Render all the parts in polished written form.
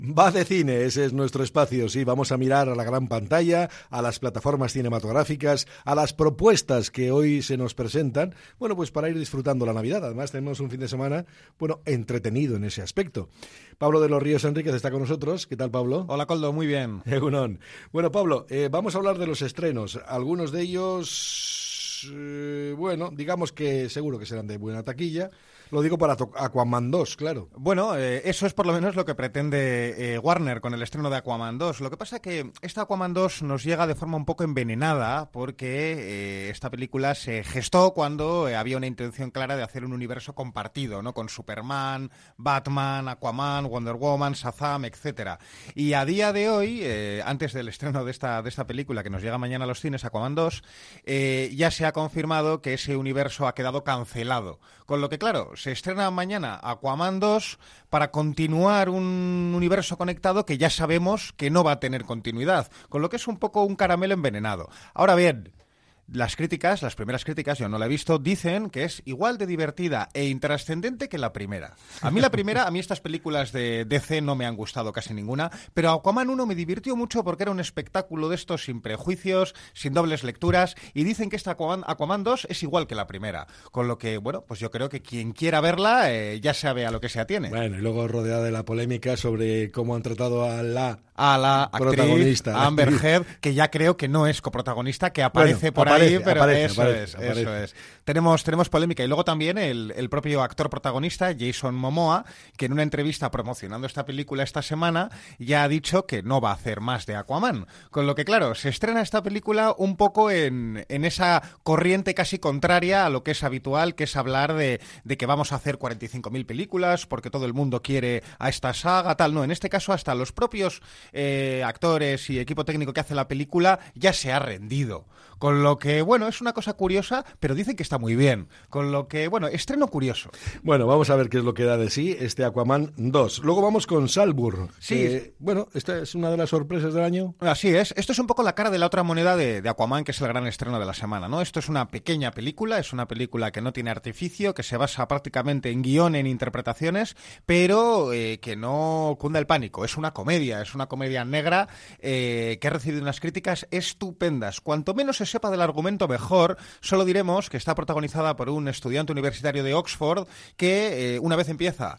Va de cine, ese es nuestro espacio, sí, vamos a mirar a la gran pantalla, a las plataformas cinematográficas, a las propuestas que hoy se nos presentan, bueno, pues para ir disfrutando la Navidad. Además tenemos un fin de semana, bueno, entretenido en ese aspecto. Pablo de los Ríos Enríquez está con nosotros. ¿Qué tal, Pablo? Hola, Coldo, muy bien. Egunon. Bueno, Pablo, vamos a hablar de los estrenos. Algunos de ellos, bueno, digamos que seguro que serán de buena taquilla. Lo digo para Aquaman 2, claro. Bueno, eso es por lo menos lo que pretende Warner con el estreno de Aquaman 2. Lo que pasa es que esta Aquaman 2 nos llega de forma un poco envenenada porque esta película se gestó cuando había una intención clara de hacer un universo compartido, ¿no? Con Superman, Batman, Aquaman, Wonder Woman, Shazam, etcétera. Y a día de hoy, antes del estreno de esta película que nos llega mañana a los cines, Aquaman 2, ya se ha confirmado que ese universo ha quedado cancelado. Con lo que, claro, se estrena mañana Aquaman 2 para continuar un universo conectado que ya sabemos que no va a tener continuidad, con lo que es un poco un caramelo envenenado. Ahora bien, las primeras críticas, yo no la he visto, dicen que es igual de divertida e intrascendente que la primera. A mí estas películas de DC no me han gustado casi ninguna, pero Aquaman 1 me divirtió mucho porque era un espectáculo de estos sin prejuicios, sin dobles lecturas, y dicen que esta Aquaman 2 es igual que la primera. Con lo que, bueno, pues yo creo que quien quiera verla ya sabe a lo que se atiene. Bueno, y luego rodeada de la polémica sobre cómo han tratado a la actriz Amber Heard, que ya creo que no es coprotagonista, que aparece por ahí, pero eso es. Tenemos polémica. Y luego también el propio actor protagonista, Jason Momoa, que en una entrevista promocionando esta película esta semana ya ha dicho que no va a hacer más de Aquaman. Con lo que, claro, se estrena esta película un poco en esa corriente casi contraria a lo que es habitual, que es hablar de que vamos a hacer 45.000 películas porque todo el mundo quiere a esta saga, tal. No, en este caso hasta los propios actores y equipo técnico que hace la película ya se ha rendido. Con lo que, bueno, es una cosa curiosa, pero dicen que está muy bien. Con lo que, bueno, estreno curioso. Bueno, vamos a ver qué es lo que da de sí este Aquaman 2. Luego vamos con Saltburn. Sí. Bueno, esta es una de las sorpresas del año. Así es. Esto es un poco la cara de la otra moneda de Aquaman, que es el gran estreno de la semana, ¿no? Esto es una pequeña película, es una película que no tiene artificio, que se basa prácticamente en guión, en interpretaciones, pero que no cunda el pánico. Es una comedia negra que ha recibido unas críticas estupendas. Cuanto menos se sepa del argumento, mejor. Solo diremos que está protagonizada por un estudiante universitario de Oxford que una vez empieza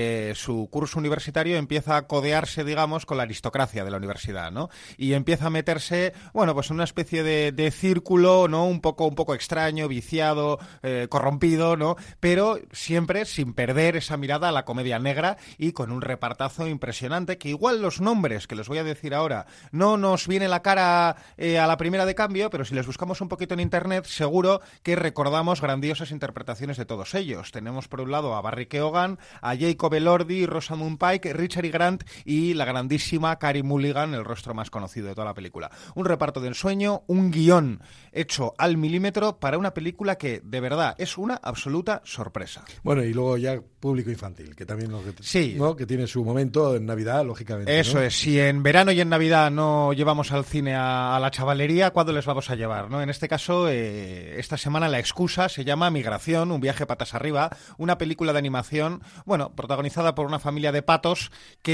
su curso universitario empieza a codearse, digamos, con la aristocracia de la universidad, ¿no? Y empieza a meterse, bueno, pues en una especie de círculo, ¿no? Un poco extraño, viciado, corrompido, ¿no? Pero siempre sin perder esa mirada a la comedia negra y con un repartazo impresionante que igual los nombres que les voy a decir ahora no nos viene la cara a la primera de cambio, pero si les buscamos un poquito en internet seguro que recordamos grandiosas interpretaciones de todos ellos. Tenemos por un lado a Barry Keoghan, a Jacob Elordi, Rosamund Pike, Richard E. Grant y la grandísima Carey Mulligan, el rostro más conocido de toda la película. Un reparto de ensueño, un guión hecho al milímetro para una película que de verdad es una absoluta sorpresa. Bueno, y luego ya público infantil, que también sí, ¿no? Que tiene su momento en Navidad, lógicamente. Eso, ¿no? Es, si en verano y en Navidad no llevamos al cine a la chavalería, ¿cuándo les vamos a llevar, ¿no? En este caso, esta semana la excusa se llama Migración, un viaje patas arriba, una película de animación, bueno, protagonizada por una familia de patos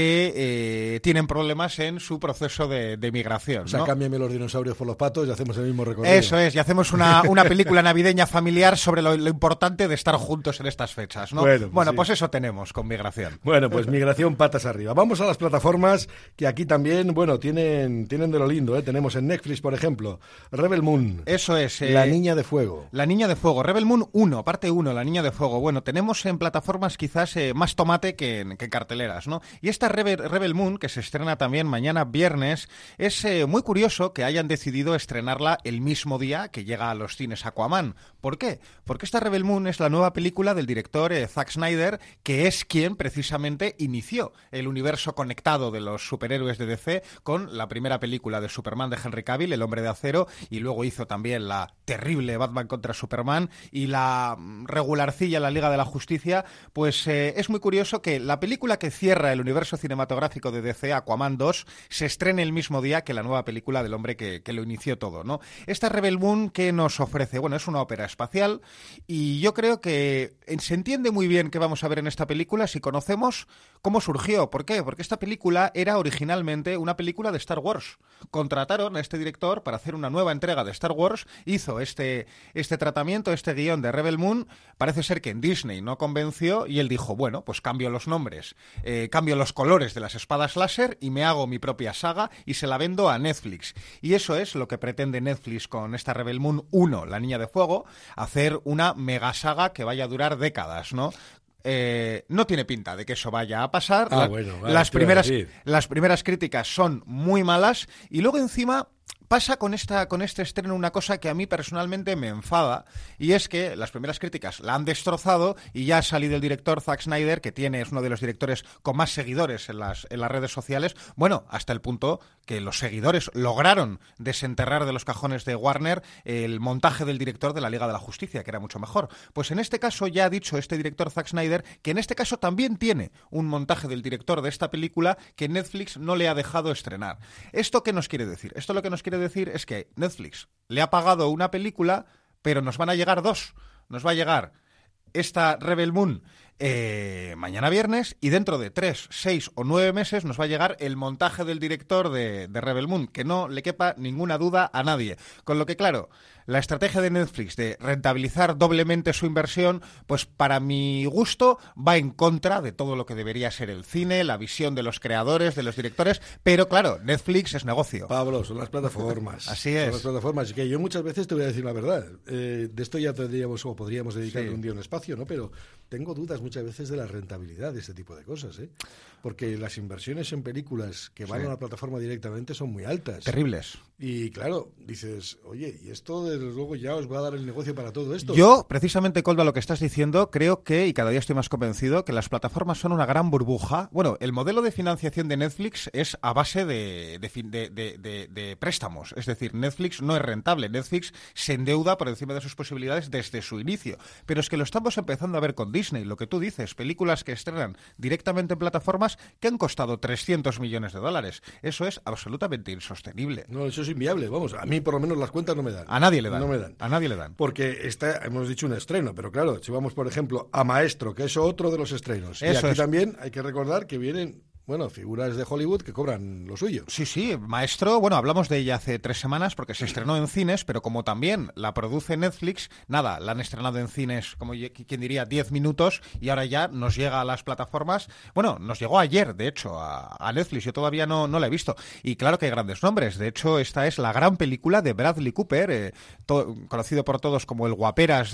que tienen problemas en su proceso de migración, o sea, ¿no? cámbiame los dinosaurios por los patos y hacemos el mismo recorrido. Eso es, y hacemos una película navideña familiar sobre lo importante de estar juntos en estas fechas, ¿no? Bueno, pues eso tenemos con Migración. Bueno, pues Migración patas arriba. Vamos a las plataformas que aquí también, bueno, tienen de lo lindo, ¿eh? Tenemos en Netflix, por ejemplo, Rebel Moon. Eso es. La Niña de Fuego. La Niña de Fuego. Rebel Moon 1, parte 1, La Niña de Fuego. Bueno, tenemos en plataformas quizás más tomate que en carteleras, ¿no? Y esta Rebel Moon, que se estrena también mañana viernes, es muy curioso que hayan decidido estrenarla el mismo día que llega a los cines Aquaman. ¿Por qué? Porque esta Rebel Moon es la nueva película del director Zack Snyder, que es quien precisamente inició el universo conectado de los superhéroes de DC con la primera película de Superman de Henry Cavill, El Hombre de Acero, y luego hizo también también la terrible Batman contra Superman y la regularcilla La Liga de la Justicia, pues es muy curioso que la película que cierra el universo cinematográfico de DC, Aquaman 2, se estrene el mismo día que la nueva película del hombre que lo inició todo, ¿no? Esta Rebel Moon, ¿qué nos ofrece? Bueno, es una ópera espacial y yo creo que se entiende muy bien qué vamos a ver en esta película si conocemos cómo surgió. ¿Por qué? Porque esta película era originalmente una película de Star Wars. Contrataron a este director para hacer una nueva entrega de Star Wars, hizo este tratamiento, este guión de Rebel Moon. Parece ser que en Disney no convenció y él dijo, bueno, pues cambio los nombres, cambio los colores de las espadas láser y me hago mi propia saga y se la vendo a Netflix. Y eso es lo que pretende Netflix con esta Rebel Moon 1, La Niña de Fuego, hacer una mega saga que vaya a durar décadas, ¿no? No tiene pinta de que eso vaya a pasar. Las primeras críticas son muy malas y luego encima pasa con este estreno una cosa que a mí personalmente me enfada, y es que las primeras críticas la han destrozado y ya ha salido el director Zack Snyder, que es uno de los directores con más seguidores en las redes sociales, bueno, hasta el punto que los seguidores lograron desenterrar de los cajones de Warner el montaje del director de la Liga de la Justicia, que era mucho mejor. Pues en este caso ya ha dicho este director Zack Snyder que en este caso también tiene un montaje del director de esta película que Netflix no le ha dejado estrenar. ¿Esto qué nos quiere decir? Esto lo que nos quiere decir es que Netflix le ha pagado una película, pero nos van a llegar dos. Nos va a llegar esta Rebel Moon mañana viernes y dentro de 3, 6 o 9 meses nos va a llegar el montaje del director de Rebel Moon, que no le quepa ninguna duda a nadie. Con lo que, claro, la estrategia de Netflix de rentabilizar doblemente su inversión, pues para mi gusto va en contra de todo lo que debería ser el cine, la visión de los creadores, de los directores, pero claro, Netflix es negocio. Pablo, son las plataformas. Así es. Son las plataformas. Y que yo muchas veces te voy a decir la verdad. De esto ya tendríamos o podríamos dedicarle un día un espacio, ¿no? Pero tengo dudas muchas veces de la rentabilidad de este tipo de cosas, ¿eh? Porque las inversiones en películas que van a la plataforma directamente son muy altas. Terribles. Y claro, dices, oye, y esto desde luego ya os va a dar el negocio para todo esto. Yo, precisamente, Coldo, a lo que estás diciendo, creo que, y cada día estoy más convencido, que las plataformas son una gran burbuja. Bueno, el modelo de financiación de Netflix es a base de préstamos. Es decir, Netflix no es rentable. Netflix se endeuda por encima de sus posibilidades desde su inicio. Pero es que lo estamos empezando a ver con Disney, lo que tú dices, películas que estrenan directamente en plataformas que han costado 300 millones de dólares. Eso es absolutamente insostenible. No, eso es inviable, vamos, a mí por lo menos las cuentas no me dan. A nadie le dan. No me dan. A nadie le dan. Porque hemos dicho un estreno, pero claro, si vamos por ejemplo a Maestro, que es otro de los estrenos, eso y aquí también hay que recordar que vienen, bueno, figuras de Hollywood que cobran lo suyo. Sí, Maestro, bueno, hablamos de ella hace 3 semanas porque se estrenó en cines, pero como también la produce Netflix, nada, la han estrenado en cines, como quien diría, 10 minutos y ahora ya nos llega a las plataformas. Bueno, nos llegó ayer, de hecho, a Netflix, yo todavía no la he visto. Y claro que hay grandes nombres, de hecho, esta es la gran película de Bradley Cooper, conocido por todos como el guaperas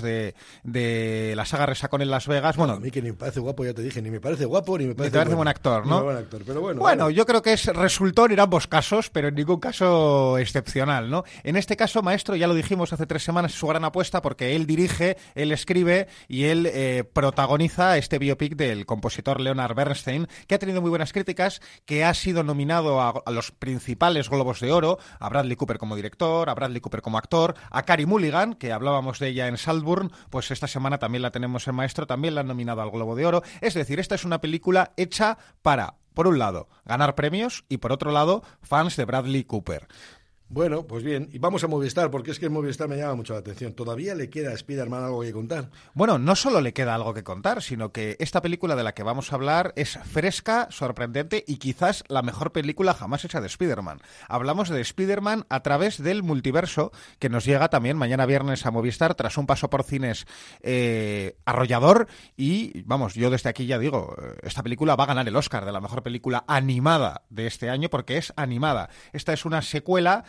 de la saga Resacón en Las Vegas. Bueno, a mí que ni me parece guapo, ya te dije, ni me parece guapo, ni me parece, te parece buen actor, ¿no? Pero bueno, yo creo que es resultón en ambos casos, pero en ningún caso excepcional, ¿no? En este caso, Maestro, ya lo dijimos hace 3 semanas, es su gran apuesta porque él dirige, él escribe y él protagoniza este biopic del compositor Leonard Bernstein, que ha tenido muy buenas críticas, que ha sido nominado a los principales Globos de Oro, a Bradley Cooper como director, a Bradley Cooper como actor, a Carey Mulligan, que hablábamos de ella en Saltburn, pues esta semana también la tenemos en Maestro, también la han nominado al Globo de Oro. Es decir, esta es una película hecha para, por un lado, ganar premios y por otro lado, fans de Bradley Cooper. Bueno, pues bien, y vamos a Movistar, porque es que en Movistar me llama mucho la atención. ¿Todavía le queda a Spider-Man algo que contar? Bueno, no solo le queda algo que contar, sino que esta película de la que vamos a hablar es fresca, sorprendente y quizás la mejor película jamás hecha de Spider-Man. Hablamos de Spider-Man a través del multiverso, que nos llega también mañana viernes a Movistar, tras un paso por cines arrollador. Y, vamos, yo desde aquí ya digo, esta película va a ganar el Oscar de la mejor película animada de este año, porque es animada. Esta es una secuela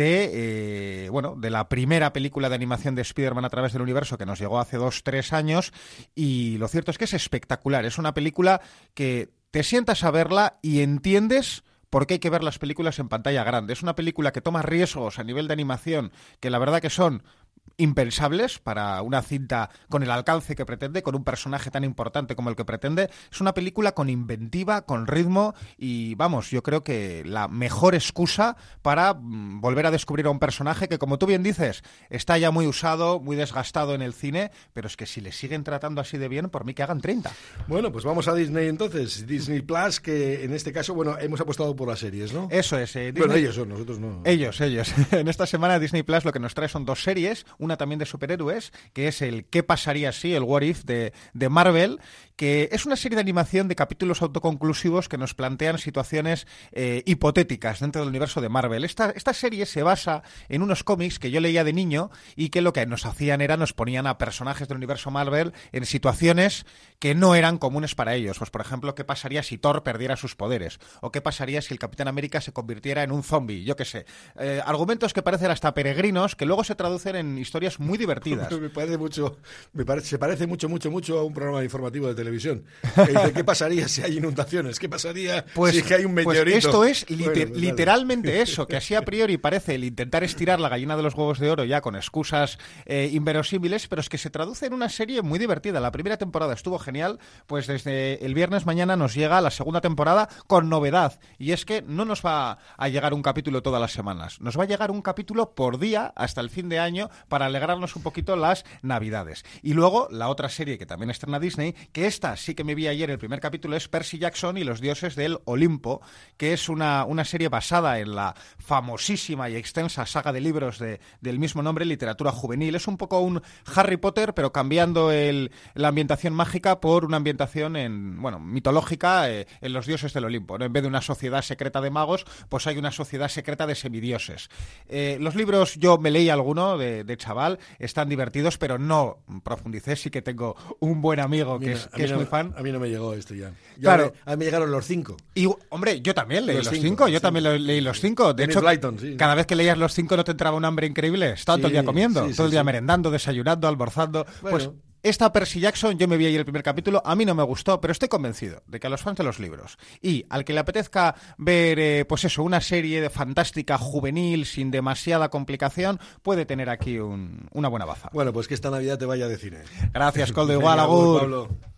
de la primera película de animación de Spider-Man a través del universo que nos llegó hace 2-3 años y lo cierto es que es espectacular. Es una película que te sientas a verla y entiendes por qué hay que ver las películas en pantalla grande. Es una película que toma riesgos a nivel de animación que la verdad que son impensables para una cinta con el alcance que pretende, con un personaje tan importante como el que pretende. Es una película con inventiva, con ritmo y, vamos, yo creo que la mejor excusa para volver a descubrir a un personaje que, como tú bien dices, está ya muy usado, muy desgastado en el cine, pero es que si le siguen tratando así de bien, por mí que hagan 30. Bueno, pues vamos a Disney entonces. Disney Plus, que en este caso, bueno, hemos apostado por las series, ¿no? Eso es. Disney... Bueno, ellos son, nosotros no. Ellos. En esta semana Disney Plus lo que nos trae son 2 series, una también de superhéroes, que es el ¿Qué pasaría si? El What If de Marvel, que es una serie de animación de capítulos autoconclusivos que nos plantean situaciones hipotéticas dentro del universo de Marvel. Esta serie se basa en unos cómics que yo leía de niño y que lo que nos hacían era nos ponían a personajes del universo Marvel en situaciones que no eran comunes para ellos. Pues, por ejemplo, ¿qué pasaría si Thor perdiera sus poderes? ¿O qué pasaría si el Capitán América se convirtiera en un zombie? Yo qué sé. Argumentos que parecen hasta peregrinos, que luego se traducen en historias muy divertidas. Se parece mucho a un programa informativo de televisión. Que dice, ¿qué pasaría si hay inundaciones? ¿Qué pasaría si es que hay un meteorito? Pues esto es literalmente eso, que así a priori parece el intentar estirar la gallina de los huevos de oro ya con excusas inverosímiles, pero es que se traduce en una serie muy divertida. La primera temporada estuvo genial, pues desde el viernes mañana nos llega la segunda temporada con novedad, y es que no nos va a llegar un capítulo todas las semanas, nos va a llegar un capítulo por día hasta el fin de año para alegrarnos un poquito las navidades. Y luego la otra serie que también estrena Disney, que esta sí que me vi ayer el primer capítulo, es Percy Jackson y los dioses del Olimpo, que es una serie basada en la famosísima y extensa saga de libros del mismo nombre, literatura juvenil. Es un poco un Harry Potter, pero cambiando la ambientación mágica por una ambientación mitológica en los dioses del Olimpo, ¿no? En vez de una sociedad secreta de magos, pues hay una sociedad secreta de semidioses. Los libros yo me leí alguno de chaval, están divertidos, pero no profundicé. Sí que tengo un buen amigo que es muy fan. A mí no me llegó esto ya. Claro. A mí me llegaron los 5. Y, hombre, yo también leí los 5. Yo también leí los 5. De hecho, Blyton, sí. Cada vez que leías los 5 no te entraba un hambre increíble. Estaba todo el día comiendo, todo el día merendando, desayunando, almorzando. Bueno. Pues esta Percy Jackson, yo me vi ayer el primer capítulo, a mí no me gustó, pero estoy convencido de que a los fans de los libros y al que le apetezca ver, una serie de fantástica, juvenil, sin demasiada complicación, puede tener aquí una buena baza. Bueno, pues que esta Navidad te vaya de cine. Gracias, Coldo. Igual, agur. Pablo.